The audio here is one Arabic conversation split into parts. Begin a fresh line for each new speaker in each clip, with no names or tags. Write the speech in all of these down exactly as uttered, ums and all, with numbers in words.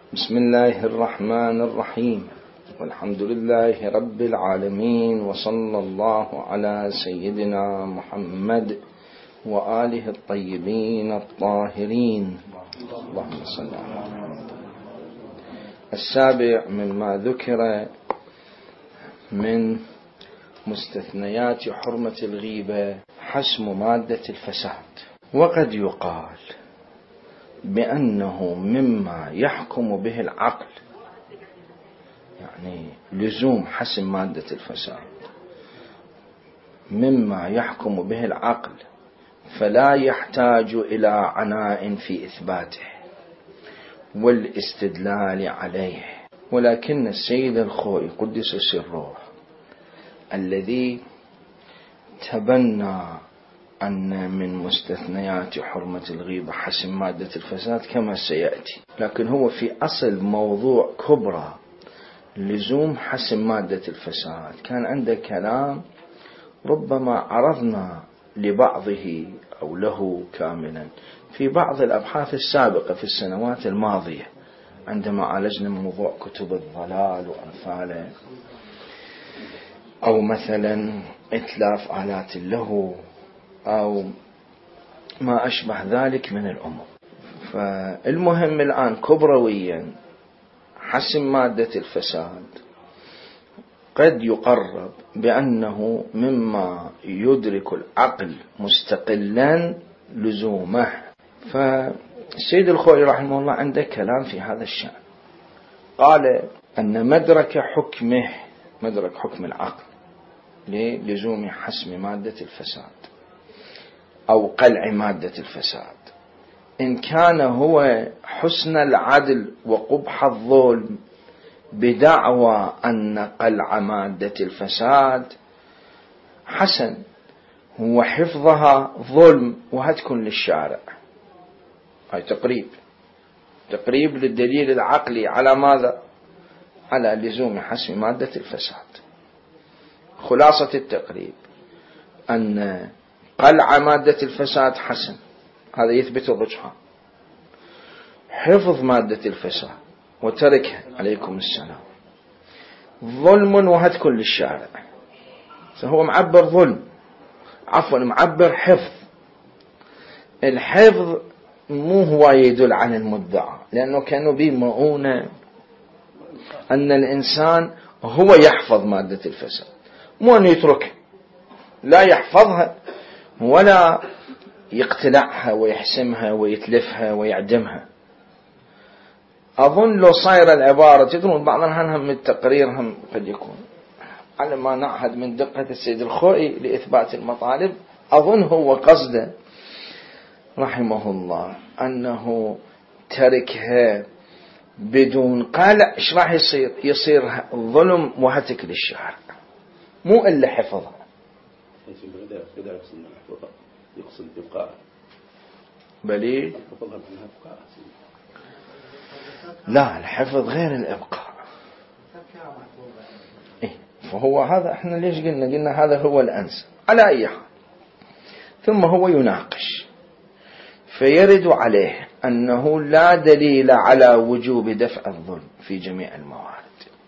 بسم الله الرحمن الرحيم، والحمد لله رب العالمين، وصلى الله على سيدنا محمد وآله الطيبين الطاهرين. اللهم صل على محمد. السابع مما ذكر من مستثنيات حرمة الغيبة حسم مادة الفساد. وقد يقال بأنه مما يحكم به العقل، يعني لزوم حسم مادة الفساد مما يحكم به العقل، فلا يحتاج إلى عناء في إثباته والاستدلال عليه. ولكن السيد الخوئي قدس سره الذي تبنى أن من مستثنيات حرمة الغيبة حسم مادة الفساد كما سيأتي، لكن هو في أصل موضوع كبرى لزوم حسم مادة الفساد كان عنده كلام ربما عرضنا لبعضه أو له كاملا في بعض الأبحاث السابقة في السنوات الماضية عندما عالجنا موضوع كتب الضلال وأمثاله، أو مثلا إتلاف آلات اللهو أو ما أشبه ذلك من الأمور. فالمهم الآن كبرويا حسم مادة الفساد قد يقرب بأنه مما يدرك العقل مستقلا لزومه. فالسيد الخوئي رحمه الله عنده كلام في هذا الشأن، قال أن مدرك حكمه مدرك حكم العقل للزوم حسم مادة الفساد أو قلع مادة الفساد إن كان هو حسن العدل وقبح الظلم بدعوى أن قلع مادة الفساد حسن وحفظها ظلم وهتك للشارع. هاي تقريب تقريب للدليل العقلي على ماذا؟ على لزوم حسم مادة الفساد. خلاصة التقريب أن قلع مادة الفساد حسن، هذا يثبت الرجحان. حفظ مادة الفساد وتركها عليكم السلام ظلم وهتك للشارع. فهو معبر ظلم، عفوا معبر حفظ. الحفظ مو هو يدل عن المدعى، لأنه كانوا به مؤونة أن الإنسان هو يحفظ مادة الفساد، مو أن يتركها، لا يحفظها ولا يقتلعها ويحسمها ويتلفها ويعدمها. أظن لو صاير العبارة تدرون بعض الأحيان من التقرير هم قد يكون على ما نعهد من دقة السيد الخوئي لإثبات المطالب، أظن هو قصده رحمه الله أنه تركها بدون قلع. إيش راح يصير؟ يصير ظلم وهتك للشارع، مو إلا حفظها.
يقصد الإبقاء
بلي لا، الحفظ غير الإبقاء. إيه؟ فهو هذا احنا ليش قلنا قلنا هذا هو الأنسب على أي حال. ثم هو يناقش فيرد عليه أنه لا دليل على وجوب دفع الظلم في جميع الموارد.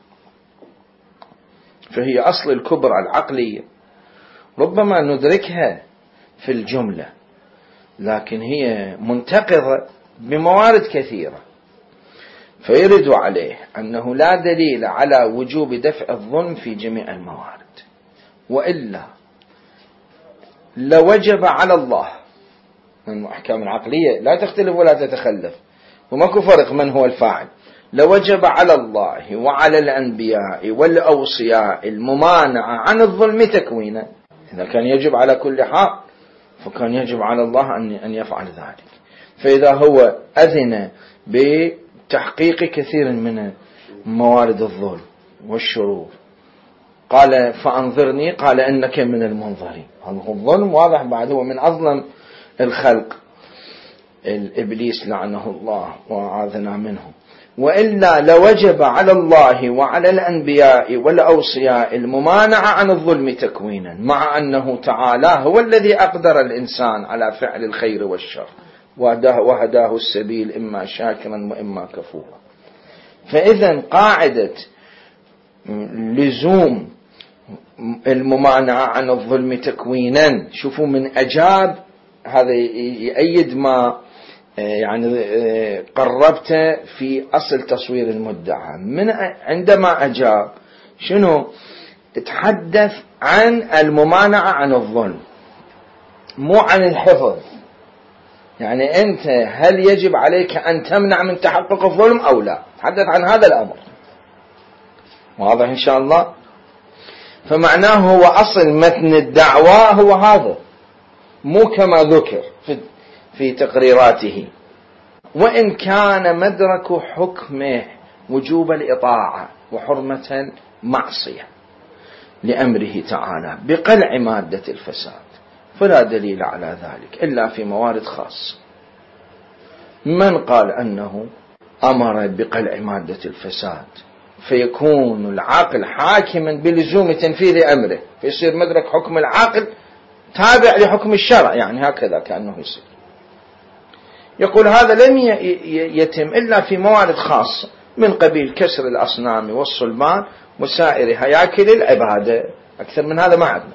فهي أصل الكبرى العقلية ربما ندركها في الجملة، لكن هي منتقضة بموارد كثيرة. فيرد عليه أنه لا دليل على وجوب دفع الظلم في جميع الموارد، وإلا لوجب على الله، من أحكام العقلية لا تختلف ولا تتخلف وماكو فرق من هو الفاعل، لوجب على الله وعلى الأنبياء والأوصياء الممانعة عن الظلم تكوينا. إذا كان يجب على كل حال فكان يجب على الله أن يفعل ذلك. فإذا هو أذن بتحقيق كثير من موارد الظلم والشرور، قال فأنظرني، قال إنك من المنظرين. هذا الظلم واضح، بعد هو من أظلم الخلق الإبليس لعنه الله وعاذنا منه. وإلا لوجب على الله وعلى الأنبياء والأوصياء الممانعة عن الظلم تكوينا، مع أنه تعالى هو الذي أقدر الإنسان على فعل الخير والشر وهداه السبيل إما شاكرا وإما كفورا. فإذا قاعدة لزوم الممانعة عن الظلم تكوينا، شوفوا من أجاب هذا يؤيد ما يعني قربت في أصل تصوير المدعى. من عندما أجاب شنو؟ تحدث عن الممانعة عن الظلم مو عن الحفظ. يعني أنت هل يجب عليك أن تمنع من تحقق الظلم أو لا؟ تحدث عن هذا الأمر. واضح إن شاء الله؟ فمعناه هو أصل متن الدعوة هو هذا، مو كما ذكر في, في تقريراته. وإن كان مدرك حكمه وجوب الإطاعة وحرمة المعصية لأمره تعالى بقلع مادة الفساد، فلا دليل على ذلك إلا في موارد خاصة. من قال أنه أمر بقلع مادة الفساد فيكون العاقل حاكما بلزوم تنفيذ أمره، فيصير مدرك حكم العاقل تابع لحكم الشرع، يعني هكذا كأنه يصير. يقول هذا لم يتم إلا في موارد خاصة من قبيل كسر الأصنام والصلبان وسائر هياكل العبادة. أكثر من هذا ما عندنا.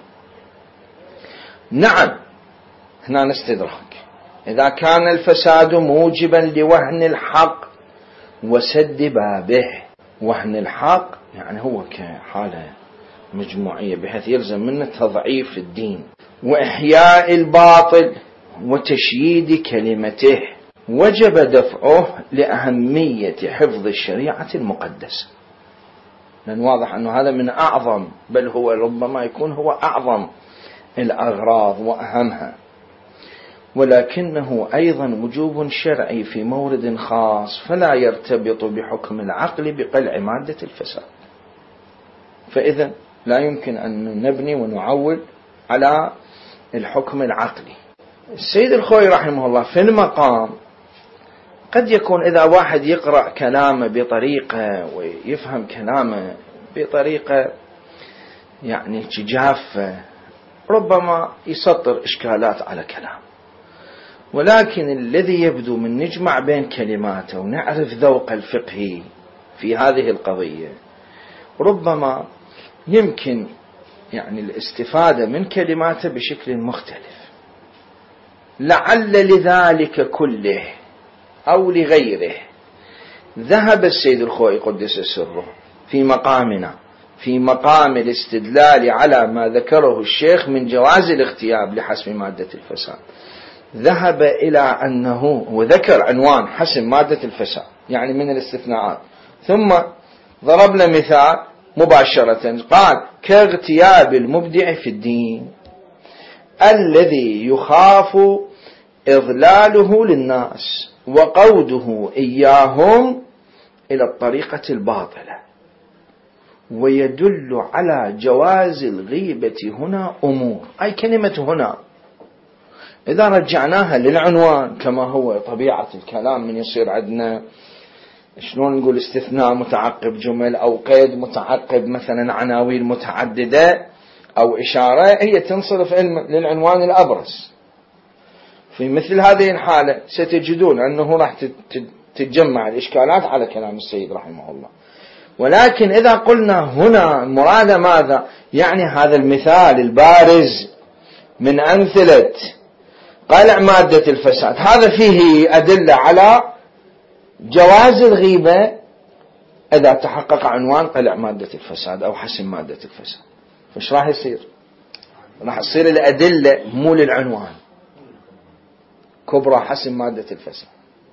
نعم، هنا نستدرك. إذا كان الفساد موجبا لوهن الحق وسد بابه، وهن الحق يعني هو كحالة مجموعية بحيث يلزم منه تضعيف الدين وإحياء الباطل وتشييد كلمته، وجب دفعه لأهمية حفظ الشريعة المقدسة. لأن واضح أنه هذا من أعظم، بل هو ربما يكون هو أعظم الأغراض وأهمها، ولكنه أيضا وجوب شرعي في مورد خاص فلا يرتبط بحكم العقل بقلع مادة الفساد. فإذا لا يمكن أن نبني ونعول على الحكم العقلي. السيد الخوئي رحمه الله في المقام قد يكون إذا واحد يقرأ كلامه بطريقة ويفهم كلامه بطريقة يعني جافة ربما يسطر إشكالات على كلام، ولكن الذي يبدو من نجمع بين كلماته ونعرف ذوق الفقهي في هذه القضية ربما يمكن يعني الاستفادة من كلماته بشكل مختلف. لعل لذلك كله أو لغيره ذهب السيد الخوئي قدس سره في مقامنا في مقام الاستدلال على ما ذكره الشيخ من جواز الاغتياب لحسم مادة الفساد، ذهب إلى أنه وذكر عنوان حسم مادة الفساد يعني من الاستثناءات، ثم ضرب له مثال مباشرة قال كاغتياب المبدع في الدين الذي يخاف إضلاله للناس وقوده إياهم إلى الطريقة الباطلة. ويدل على جواز الغيبة هنا أمور، أي كلمة هنا إذا رجعناها للعنوان كما هو طبيعة الكلام من يصير عندنا شلون نقول استثناء متعقب جمل أو قيد متعقب مثلا عناوين متعددة أو إشارة، هي تنصرف للعنوان الأبرز. في مثل هذه الحالة ستجدون أنه راح تتجمع الإشكالات على كلام السيد رحمه الله. ولكن إذا قلنا هنا مراد ماذا؟ يعني هذا المثال البارز من أمثلة قلع مادة الفساد هذا فيه أدلة على جواز الغيبة إذا تحقق عنوان قلع مادة الفساد أو حسم مادة الفساد. فش راح يصير؟ راح يصير الأدلة مو للعنوان كبرى حسم مادة الفساد.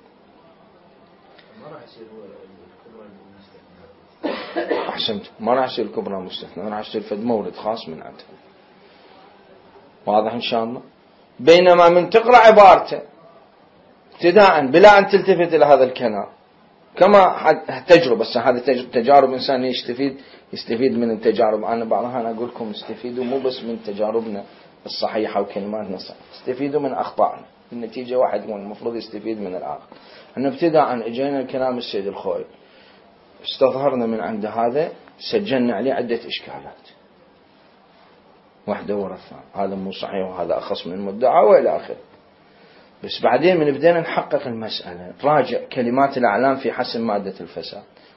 أحسنت، ما راح يصير الكبرى مستثنى، راح يصير فد مورد خاص من عنده. واضح إن شاء الله؟ بينما من تقرأ عبارته ابتداء بلا أن تلتفت إلى هذا الكلام كما تجربة، بس هذه تجارب إنسان يستفيد يستفيد من التجارب. أنا بعضها أنا أقول لكم استفيدوا مو بس من تجاربنا الصحيحة وكلماتنا الصحيحة، استفيدوا من أخطائنا. النتيجة واحد يكون المفروض يستفيد من الآخر. أن ابتداء إجينا الكلام السيد الخوئي استظهرنا من عند هذا سجلنا عليه عدة إشكالات واحدة ورا الثانية، هذا مو صحيح وهذا أخص من المدعى وإلى آخره. بس بعدين من بدينا نحقق المسألة راجع كلمات الأعلام في حسم مادة الفساد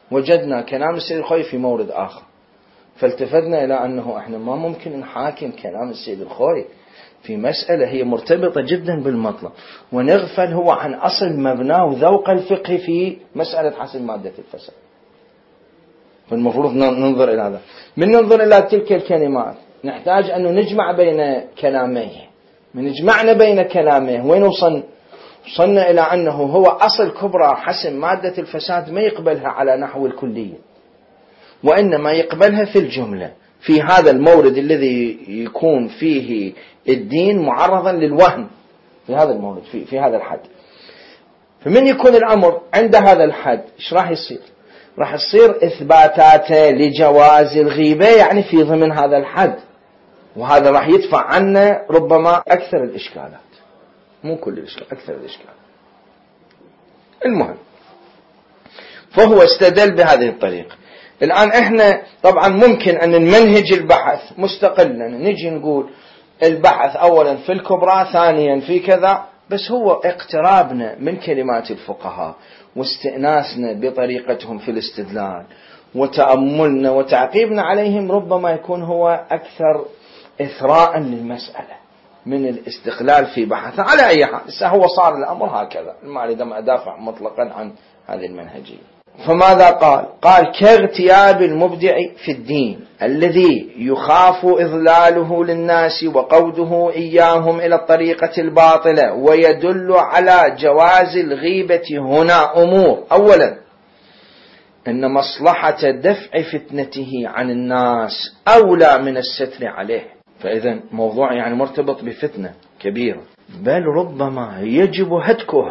وجدنا كلام السيد الخوئي في مورد آخر، فالتفتنا إلى أنه إحنا ما ممكن نحاكم كلام السيد الخوئي في مسألة هي مرتبطة جدا بالمطلب، ونغفل هو عن أصل مبناه وذوق الفقه في مسألة حسم مادة الفساد. فالمفروض ننظر إلى هذا. من ننظر إلى تلك الكلمات نحتاج أن نجمع بين كلاميه. من جمعنا بين كلاميه وين وصلنا؟ وصلنا إلى أنه هو أصل كبرى حسم مادة الفساد ما يقبلها على نحو الكلية، وإنما يقبلها في الجملة، في هذا المورد الذي يكون فيه الدين معرضا للوهم، في هذا المورد، في, في هذا الحد. فمن يكون الأمر عند هذا الحد إيش راح يصير؟ راح يصير إثباتات لجواز الغيبة يعني في ضمن هذا الحد، وهذا راح يدفع عنا ربما أكثر الإشكالات، مو كل الإشكال، أكثر الإشكال. المهم، فهو استدل بهذه الطريقة. الآن إحنا طبعا ممكن أن نمنهج البحث مستقلا، نجي نقول البحث أولا في الكبرى، ثانيا في كذا، بس هو اقترابنا من كلمات الفقهاء واستئناسنا بطريقتهم في الاستدلال وتأملنا وتعقيبنا عليهم ربما يكون هو أكثر إثراء للمسألة من الاستقلال في بحث. على أي حال هو صار الأمر هكذا، ما أريد أن أدافع مطلقا عن هذه المنهجية. فماذا قال؟ قال كاغتياب المبدع في الدين الذي يخاف إضلاله للناس وقوده إياهم إلى الطريقة الباطلة، ويدل على جواز الغيبة هنا أمور. أولا، أن مصلحة دفع فتنته عن الناس أولى من الستر عليه، فإذا موضوع يعني مرتبط بفتنة كبيرة، بل ربما يجب هتكه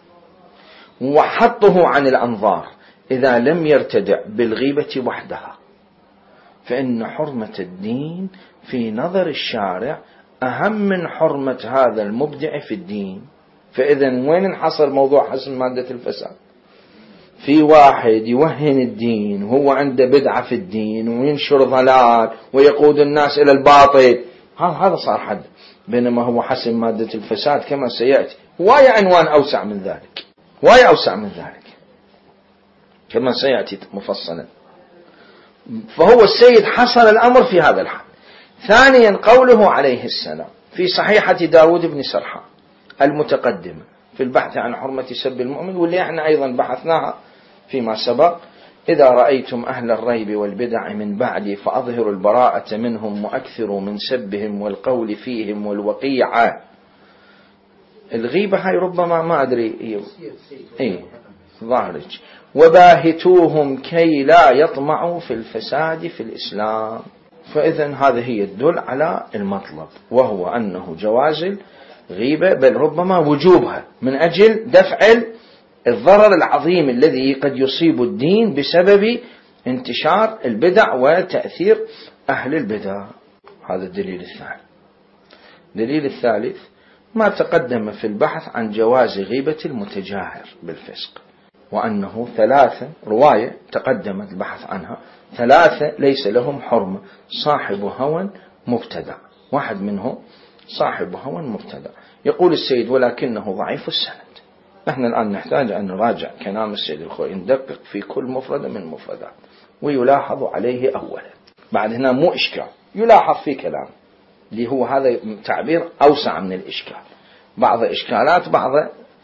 وحطه عن الأنظار إذا لم يرتدع بالغيبة وحدها، فإن حرمة الدين في نظر الشارع أهم من حرمة هذا المبدع في الدين. فإذا وين انحصر موضوع حسم مادة الفساد؟ في واحد يوهن الدين وهو عنده بدعة في الدين وينشر ضلال ويقود الناس إلى الباطل، هذا صار حد. بينما هو حسم مادة الفساد كما سيأتي واي عنوان أوسع من ذلك، واي أوسع من ذلك كما سيأتي مفصلا. فهو السيد حصل الأمر في هذا الحال. ثانيا، قوله عليه السلام في صحيحة داود بن سرحان المتقدمة في البحث عن حرمة سب المؤمن، واللي احنا أيضا بحثناها فيما سبق: إذا رأيتم أهل الريب والبدع من بعدي فأظهروا البراءة منهم وأكثروا من سبهم والقول فيهم والوقيعة. الغيبة هاي ربما ما أدري إيه ظاهرج. وباهتوهم كي لا يطمعوا في الفساد في الإسلام. فإذا هذه هي الدل على المطلب، وهو أنه جواز الغيبة، بل ربما وجوبها من أجل دفع الضرر العظيم الذي قد يصيب الدين بسبب انتشار البدع وتأثير أهل البدع. هذا الدليل الثاني. الدليل الثالث ما تقدم في البحث عن جواز غيبة المتجاهر بالفسق، وأنه ثلاثة رواية تقدمت البحث عنها، ثلاثة ليس لهم حرمة: صاحب هوى مبتدع، واحد منهم صاحب هوى مبتدع. يقول السيد: ولكنه ضعيف السند. نحن الآن نحتاج أن نراجع كلام السيد الخوئي، ندقق في كل مفردة من مفردات، ويلاحظ عليه أولا. بعد هنا مو إشكال، يلاحظ في كلام اللي هو هذا تعبير أوسع من الإشكال، بعض إشكالات بعض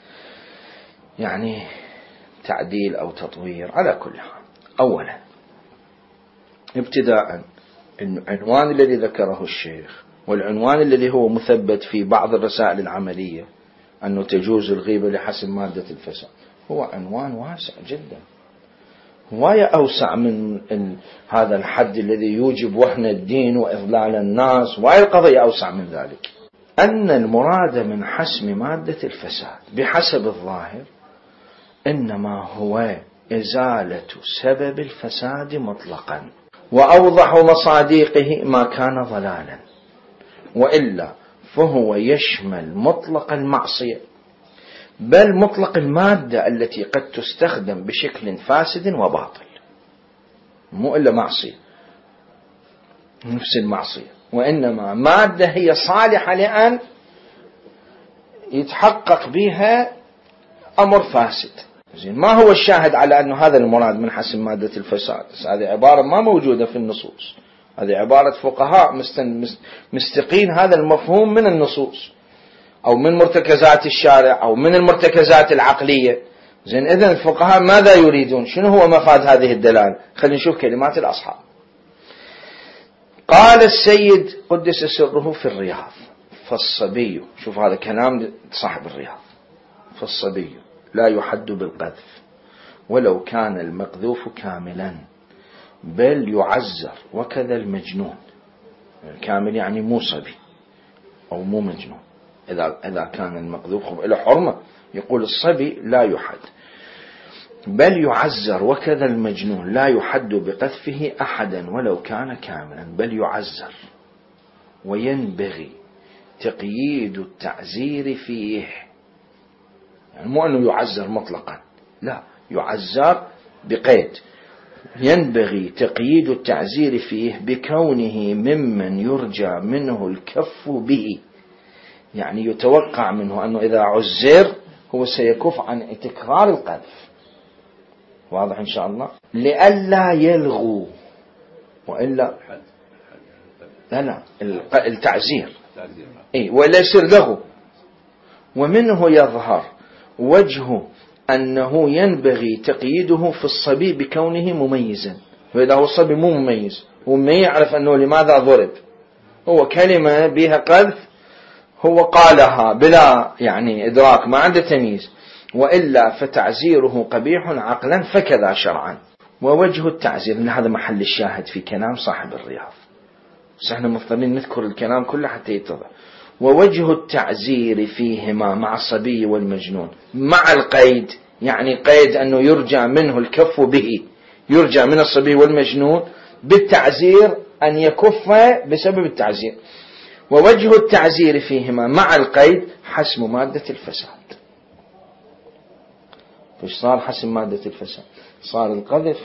يعني تعديل أو تطوير. على كل حال، أولا ابتداء العنوان الذي ذكره الشيخ، والعنوان الذي هو مثبت في بعض الرسائل العملية أنه تجوز الغيبة لحسب مادة الفساد، هو عنوان واسع جدا، وهي أوسع من هذا الحد الذي يوجب وهن الدين وإضلال الناس، وهي القضية أوسع من ذلك. أن المراد من حسم مادة الفساد بحسب الظاهر إنما هو إزالة سبب الفساد مطلقا، وأوضح مصادقه ما كان ضلالا، وإلا فهو يشمل مطلق المعصية، بل مطلق المادة التي قد تستخدم بشكل فاسد وباطل، مو إلا معصية نفس المعصية، وإنما مادة هي صالحة لأن يتحقق بها أمر فاسد، زين ما هو الشاهد على أنه هذا المراد من حسم مادة الفساد؟ هذه عبارة ما موجودة في النصوص، هذه عبارة فقهاء مستقين هذا المفهوم من النصوص أو من مرتكزات الشارع أو من المرتكزات العقلية. زين إذن الفقهاء ماذا يريدون؟ شنو هو مفاد هذه الدلالة؟ خلينا نشوف كلمات الأصحاب. قال السيد قدس سره في الرياض: فالصبي، شوف هذا كلام صاحب الرياض، فالصبي لا يحد بالقذف ولو كان المقذوف كاملا بل يعزر، وكذا المجنون. كامل يعني مو صبي أو مو مجنون، إذا إذا كان المقذوف إلى حرمة. يقول الصبي لا يحد بل يعزر، وكذا المجنون لا يحد بقذفه أحدا ولو كان كاملا بل يعزر، وينبغي تقييد التعزير فيه. يعني مو أنه يعزر مطلقا، لا، يعزر بقيد. ينبغي تقييد التعزير فيه بكونه ممن يرجى منه الكف به، يعني يتوقع منه أنه إذا عزر هو سيكف عن تكرار القذف. واضح إن شاء الله؟ لئلا يلغو، وإلا لا لا التعزير إيه ولا يصير لغو. ومنه يظهر وجه أنه ينبغي تقييده في الصبي بكونه مميزا. فإذا هو الصبي مو مميز، هو ما يعرف أنه لماذا ضرب، هو كلمة بها قذف هو قالها بلا يعني إدراك، ما عنده تمييز، وإلا فتعزيره قبيح عقلا فكذا شرعا. ووجه التعزير، إن هذا محل الشاهد في كلام صاحب الرياض، بس احنا مضطرين نذكر الكلام كله حتى يتضح. ووجه التعزير فيهما مع الصبي والمجنون مع القيد، يعني قيد أنه يرجى منه الكف به، يرجى من الصبي والمجنون بالتعزير أن يكف بسبب التعزير. ووجه التعزير فيهما مع القيد حسم مادة الفساد. فإيش صار حسم مادة الفساد؟ صار القذف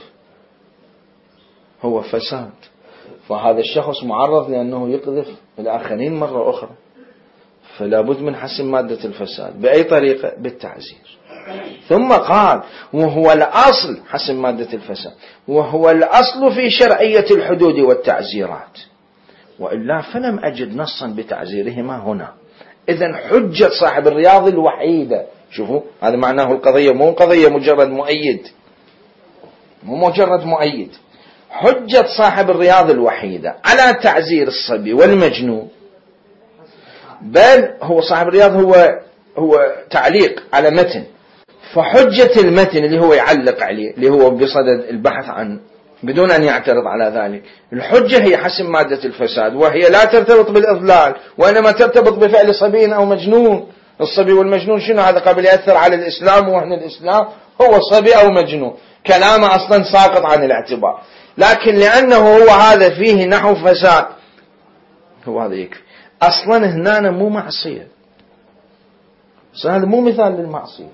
هو فساد، فهذا الشخص معرض لأنه يقذف الآخرين مرة أخرى، فلا بد من حسم مادة الفساد. بأي طريقة؟ بالتعزير. ثم قال: وهو الأصل حسم مادة الفساد، وهو الأصل في شرعية الحدود والتعزيرات، وإلا فلم أجد نصا بتعزيرهما هنا. إذن حجة صاحب الرياض الوحيدة، شوفوا هذا معناه القضية، مو قضية مجرد مؤيد، مو مجرد مؤيد، حجة صاحب الرياض الوحيدة على تعزير الصبي والمجنون. بل هو صاحب الرياض هو هو تعليق على متن، فحجة المتن اللي هو يعلق عليه، اللي هو بصدد البحث عنه بدون أن يعترض على ذلك، الحجة هي حسم مادة الفساد، وهي لا ترتبط بالإضلال، وإنما ترتبط بفعل صبي أو مجنون. الصبي والمجنون شنو هذا؟ قبل يأثر على الإسلام، وإحنا الإسلام هو صبي أو مجنون، كلامه أصلا ساقط عن الاعتبار، لكن لأنه هو هذا فيه نحو فساد، هو هذا يكفي. أصلا هنا مو معصية، هذا مو مثال للمعصية.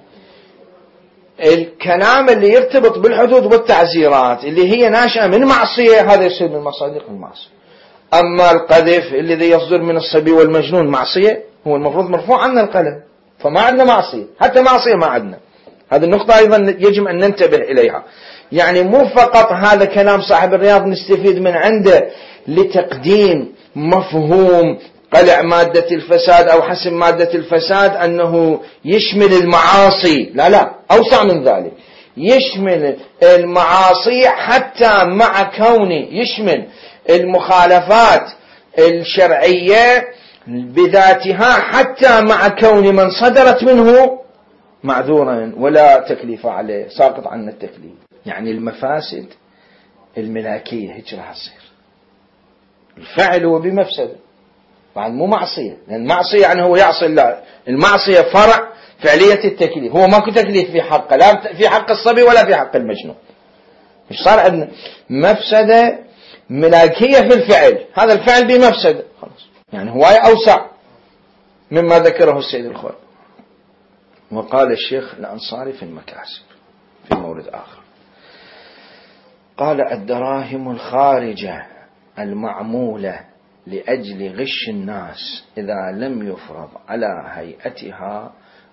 الكلام اللي يرتبط بالحدود والتعزيرات اللي هي ناشئة من معصية، هذا يصير من مصادق المعصية. أما القذف الذي يصدر من الصبي والمجنون معصية، هو المفروض مرفوع عنا القلم، فما عندنا معصية، حتى معصية ما عندنا. هذه النقطة أيضا يجب أن ننتبه إليها. يعني مو فقط هذا كلام صاحب الرياض نستفيد من عنده لتقديم مفهوم قلع مادة الفساد أو حسم مادة الفساد أنه يشمل المعاصي، لا لا، أوسع من ذلك، يشمل المعاصي حتى مع كونه يشمل المخالفات الشرعية بذاتها حتى مع كون من صدرت منه معذورا ولا تكليف عليه، ساقط عن التكليف. يعني المفاسد الملاكية هيك راح تصير، الفعل هو بمفسده، طبعا مو معصية، لأن المعصية يعني هو يعصي الله، المعصية فرع فعلية التكليف، هو ماكو تكليف في حقه، لا في حق الصبي ولا في حق المجنون. مش صار عندنا مفسدة ملاكية في الفعل، هذا الفعل بمفسده خلاص، يعني هواية أوسع مما ذكره السيد الخوي. وقال الشيخ الأنصاري في المكاسب في مورد آخر، قال: الدراهم الخارجة المعمولة لأجل غش الناس إذا لم يفرض على هيئتها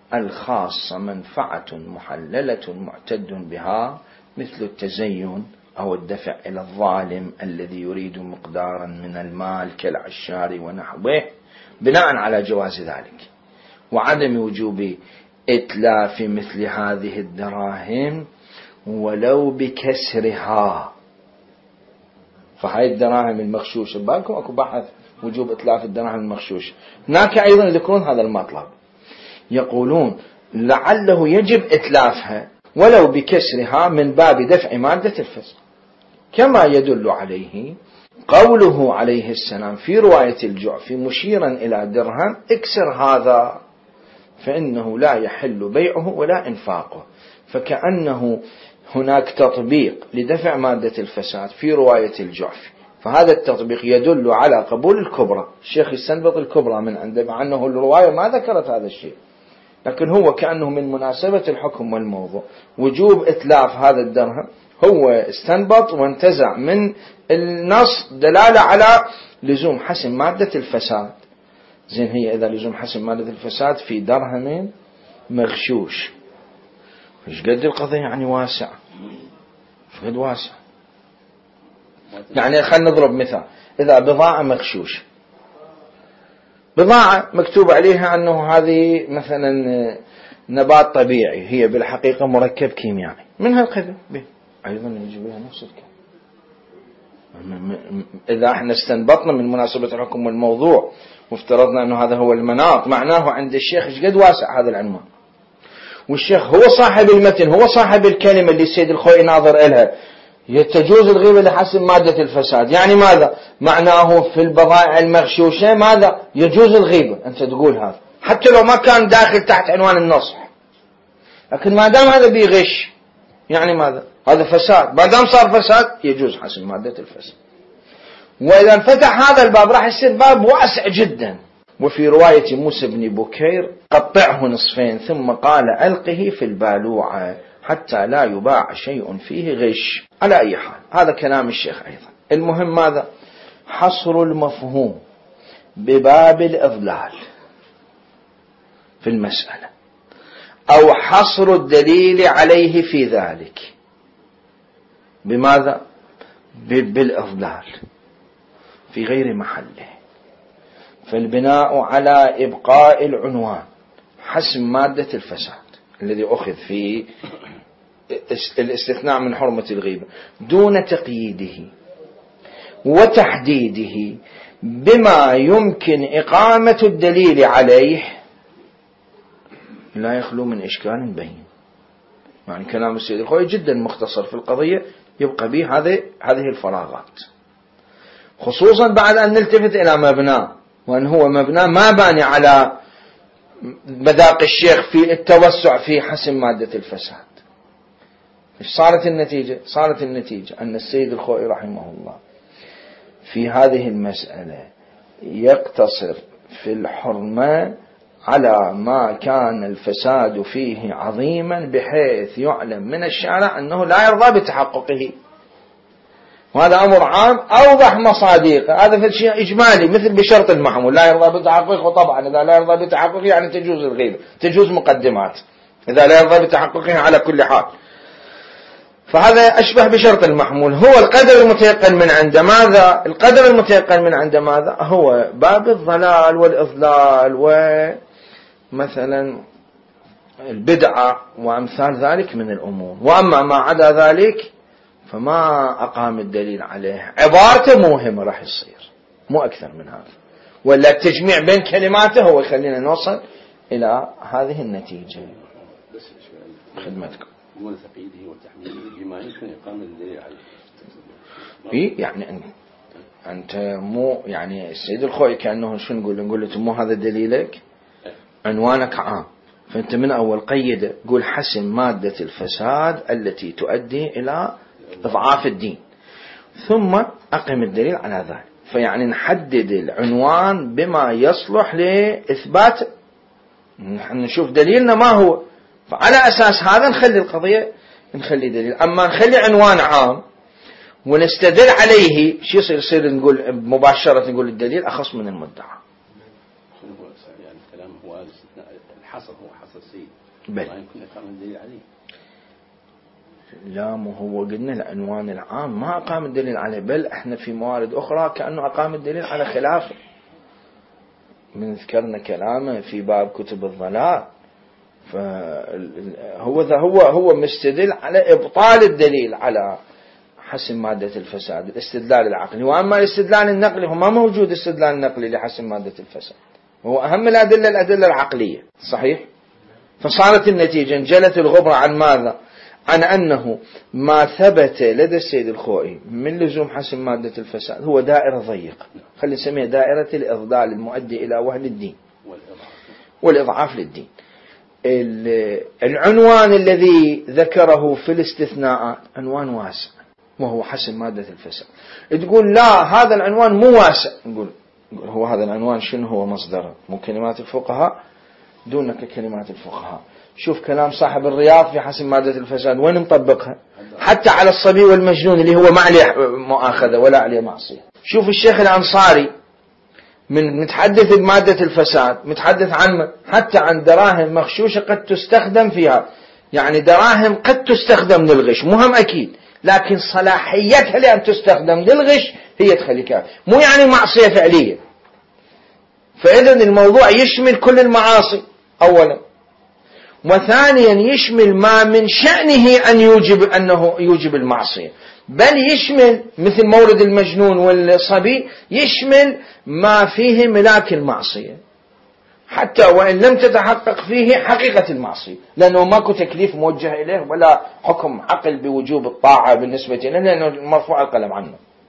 الخاصة منفعة محللة معتد بها مثل التزين أو الدفع إلى الظالم الذي يريد مقدارا من المال كالعشار ونحوه بناء على جواز ذلك، وعدم وجوب إتلاف مثل هذه الدراهم ولو بكسرها. فهاي الدراهم المغشوشة بالكم أكو بحث وجوب إتلاف الدراهم المغشوشة، هناك أيضا يذكرون هذا المطلب، يقولون لعله يجب إتلافها ولو بكسرها من باب دفع مادة الفسق، كما يدل عليه قوله عليه السلام في رواية الجعفي مشيرا إلى درهم اكسر هذا فإنه لا يحل بيعه ولا إنفاقه. فكأنه هناك تطبيق لدفع مادة الفساد في رواية الجعفي، فهذا التطبيق يدل على قبول الكبرى. الشيخ يستنبط الكبرى من عنده مع أنه الرواية ما ذكرت هذا الشيء، لكن هو كأنه من مناسبة الحكم والموضوع وجوب إتلاف هذا الدرهم، هو استنبط وانتزع من النص دلالة على لزوم حسم مادة الفساد. زين، هي إذا لزوم حسم مادة الفساد في درهم مغشوش، إيش قد القضية يعني واسع، إيش قد واسع. يعني خلينا نضرب مثال، إذا بضاعة مغشوش، بضاعة مكتوب عليها أنه هذه مثلا نبات طبيعي، هي بالحقيقة مركب كيميائي من هالقبيل، أيضا يجب لها نفس الكلام. إذا احنا استنبطنا من مناسبة الحكم والموضوع وافترضنا أنه هذا هو المناط، معناه عند الشيخ إيش قد واسع هذا العنوان، والشيخ هو صاحب المتن، هو صاحب الكلمة اللي السيد الخوئي ناظر إلها، يتجوز الغيبة لحسب مادة الفساد. يعني ماذا معناه في البضائع المغشوشة؟ ماذا يجوز الغيبة؟ أنت تقول هذا حتى لو ما كان داخل تحت عنوان النصح، لكن ما دام هذا بيغش يعني ماذا؟ هذا فساد، ما دام صار فساد يجوز حسب مادة الفساد. وإذا انفتح هذا الباب راح يصير باب واسع جدا. وفي رواية موسى بن بكير قطعه نصفين ثم قال ألقه في البالوعة حتى لا يباع شيء فيه غش. على أي حال هذا كلام الشيخ أيضا. المهم ماذا؟ حصر المفهوم بباب الإضلال في المسألة، أو حصر الدليل عليه في ذلك بماذا؟ بالإضلال في غير محله. فالبناء على إبقاء العنوان حسم مادة الفساد الذي أخذ في الاستثناء من حرمة الغيبة دون تقييده وتحديده بما يمكن إقامة الدليل عليه لا يخلو من إشكال بين. يعني كلام السيد الخوئي جدا مختصر في القضية، يبقى به هذه هذه الفراغات، خصوصا بعد أن نلتفت إلى مبنى، وأن هو مبنى ما باني على مذاق الشيخ في التوسع في حسم مادة الفساد. إيش صارت النتيجة؟ صارت النتيجة أن السيد الخوئي رحمه الله في هذه المسألة يقتصر في الحرمة على ما كان الفساد فيه عظيما بحيث يعلم من الشارع أنه لا يرضى بتحققه، وهذا أمر عام أوضح مصادقه. هذا في الشيء إجمالي مثل بشرط المحمول لا يرضى بتحققه، وطبعا إذا لا يرضى بتحققه يعني تجوز الغيبة، تجوز مقدمات إذا لا يرضى بتحققه على كل حال. فهذا أشبه بشرط المحمول، هو القدر المتيقن من عنده. ماذا القدر المتيقن من عنده؟ ماذا هو باب الضلال والإضلال ومثلا البدعة وأمثال ذلك من الأمور. وأما ما عدا ذلك فما أقام الدليل عليه، عبارته موهمة راح يصير مو أكثر من هذا، ولا التجميع بين كلماته هو يخلينا نوصل إلى هذه النتيجة. خدمتكم
دون تقييده وتحديده بما يمكن إقامة الدليل عليه.
إيه يعني أنت أنت مو يعني السيد الخوئي كأنه شو نقول نقول له مو هذا دليلك، عنوانك عام، فأنت من أول قيد قول حسم مادة الفساد التي تؤدي إلى إضعاف الدين، ثم أقم الدليل على ذلك. فيعني نحدد العنوان بما يصلح لإثبات، نشوف دليلنا ما هو، فعلى أساس هذا نخلي القضية نخلي دليل. أما نخلي عنوان عام ونستدل عليه شو يصير؟ يصير نقول مباشرة نقول الدليل أخص من المدعى.
يعني الكلام هو الحصر هو حصر مخصصين
بل
ما يمكن إقامة الدليل عليه.
لا، مو هو قلنا العنوان العام ما أقام الدليل عليه، بل احنا في موارد أخرى كأنه أقام الدليل على خلافه. من ذكرنا كلامه في باب كتب الضلال، فهو هو هو مستدل على إبطال الدليل على حسم مادة الفساد، الاستدلال العقلي. وأما الاستدلال النقلي هو ما موجود استدلال النقلي لحسم مادة الفساد، هو أهم الأدلة الأدلة العقلية. صحيح؟ فصارت النتيجة انجلت الغبرة عن ماذا؟ عن أنه ما ثبت لدى السيد الخوئي من لزوم حسم مادة الفساد هو دائرة ضيقة، خلينا نسميها دائرة الإضلال المؤدي إلى وهن الدين والإضعاف للدين. العنوان الذي ذكره في الاستثناءات عنوان واسع وهو حسم مادة الفساد. تقول لا هذا العنوان مو واسع، نقول هو هذا العنوان شنو هو مصدره؟ مو كلمات الفقهاء دونك كلمات الفقهاء. شوف كلام صاحب الرياض في حسم مادة الفساد وين مطبقها؟ حتى على الصبي والمجنون اللي هو ما عليه مؤاخذة ولا عليه معصية. شوف الشيخ الأنصاري من متحدث بمادة الفساد متحدث عن حتى عن دراهم مغشوشة قد تستخدم فيها، يعني دراهم قد تستخدم للغش، مهم أكيد، لكن صلاحيتها لأن تستخدم للغش هي تخليك مو يعني معصية فعلية. فإذا الموضوع يشمل كل المعاصي أولا، وثانيا يشمل ما من شأنه أن يوجب أنه يوجب المعصية، بل يشمل مثل مورد المجنون والصبي يشمل ما فيه ملاك المعصية حتى وإن لم تتحقق فيه حقيقة المعصية، لأنه ماكو تكليف موجه إليه ولا حكم عقل بوجوب الطاعة بالنسبة إليه، لأنه مرفوع القلم عنه.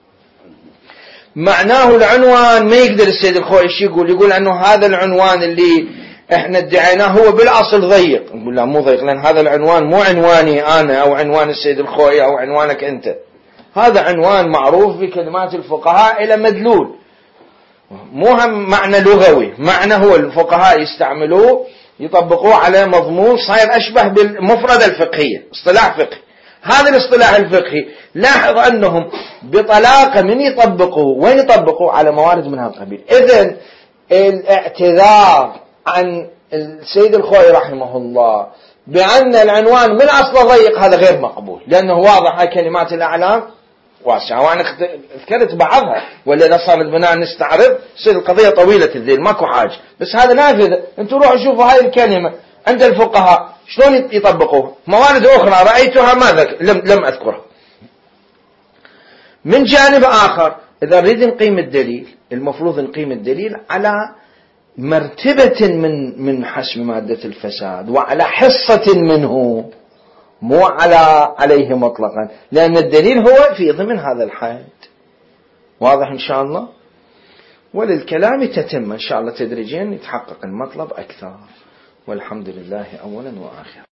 معناه العنوان ما يقدر السيد الخوئي يقول يقول أنه هذا العنوان اللي احنا ادعيناه هو بالاصل ضيق. نقول لا مو ضيق، لان هذا العنوان مو عنواني انا او عنوان السيد الخوئي او عنوانك انت، هذا عنوان معروف بكلمات الفقهاء الى مدلول، مو هم معنى لغوي، معنى هو الفقهاء يستعملوه يطبقوه على مضمون صاير اشبه بالمفردة الفقهية، اصطلاح فقهي. هذا الاصطلاح الفقهي لاحظ انهم بطلاقة من يطبقوه وين يطبقوه على موارد من هذا القبيل. اذن الاعتذار عن السيد الخوئي رحمه الله بأن العنوان من أصل ضيق هذا غير مقبول، لأنه واضح هاي كلمات الأعلام واسعة، وأنا ذكرت بعضها ولا صار البناء نستعرض تصير القضية طويلة الذيل ماكو حاجة، بس هذا نافذة. انتوا روحوا شوفوا هاي الكلمة عند الفقهاء شلون يطبقوها. موارد أخرى رأيتها ما ذكر لم, لم أذكرها. من جانب آخر إذا نريد نقيم الدليل المفروض نقيم الدليل على مرتبة من من حسم مادة الفساد وعلى حصة منه، مو على عليه مطلقا، لأن الدليل هو في ضمن هذا الحد. واضح إن شاء الله؟ وللكلام تتم إن شاء الله تدريجيا يتحقق المطلب أكثر، والحمد لله أولا وآخرا.